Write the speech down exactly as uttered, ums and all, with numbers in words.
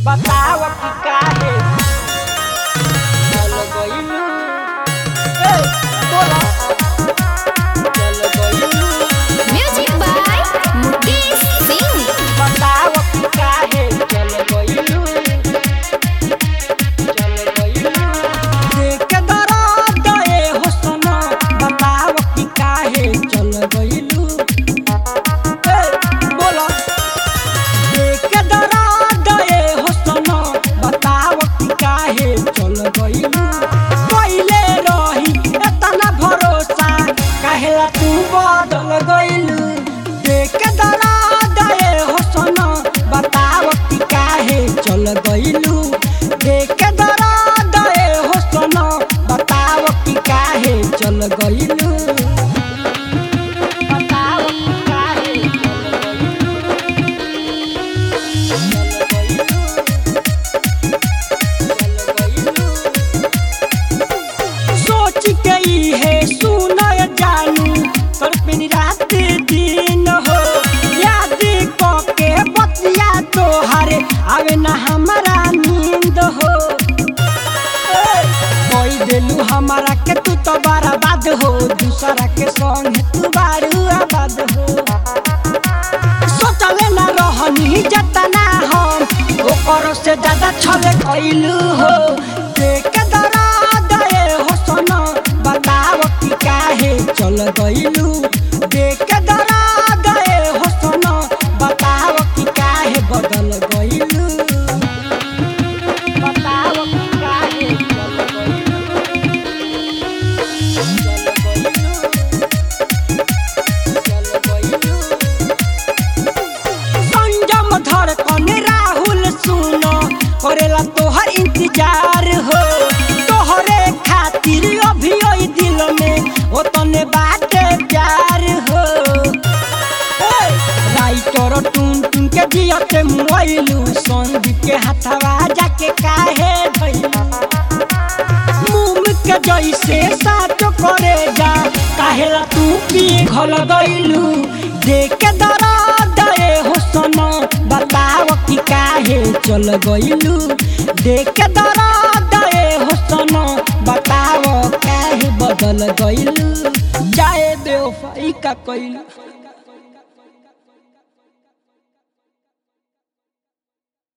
बताव कि काहे चल गइलू। ए बोला चल गइलू। Music by Mukesh Singh. बताव कि काहे चल गइलू। चल गइलू देख के दर्द ए हो सना। बताव कि काहे चल गइलू। ए बोला देख के दर्द ए हो सना। बताव कि काहे चल गइलू। पहिले रही एतना भरोसा काहेला तू बदल गइलू। देख के दर्द ए हो सना। बताव कि काहे चल गइलू। देख के दर्द ए हो सना। बताव कि काहे चल गइलू। बताव कि काहे चल गइलू। चल गइलू। चल गइलू। सोच के इहे सुनय जानू तड़पनी रात दिन हो। याद क के बतिया तोहरे आवे ना हमारा नींद हो। कोई देलू हमारा के तू तो बर्बाद हो। दूसरा के संग तू बारू आबाद हो। सोचले ना रहनी जतना हम ओकर से ज्यादा छले कइलू हो। देख के दर्द ए हो सना। बताव कि काहे चल गइलू। देख के दर्द ए हो सना। बताव कि काहे बदल गइलू। बताव कि काहे चल गइलू। चल गइलू। चल गइलू। संजम धड़कन राहुल सुनो करेला तोहर इंतजार हो। तोहरे खातिर अभी ओई दिल में ओ तने बाटे प्यार हो। राइटर टून टून के जियते मुआइलू। संदीप के हथवा जाके काहे धइलू। मुम के जैसे साचो करे जा काहेला तू पिघल गइलू। देख के दर्द ए हो सना। बताव कि काहे चल गइलू। देख के दर्द ए हो सना। बताव काहे बदल गइलू। जाए बेवफाई का कइलू।